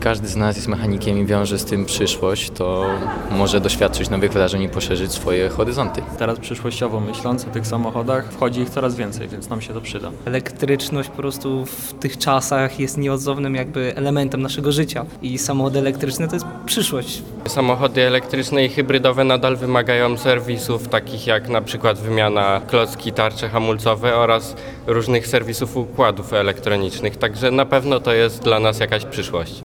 Każdy z nas jest mechanikiem i wiąże z tym przyszłość, to może doświadczyć nowych wrażeń i poszerzyć swoje horyzonty. Teraz przyszłościowo myśląc o tych samochodach, wchodzi ich coraz więcej, więc nam się to przyda. Elektryczność po prostu w tych czasach jest nieodzownym jakby elementem naszego życia i samochody elektryczne to jest przyszłość. Samochody elektryczne i hybrydowe nadal wymagają serwisów, takich jak na przykład wymiana klocki, tarcze hamulcowe oraz różnych serwisów układów elektronicznych, także na pewno to jest dla nas jakaś przyszłość.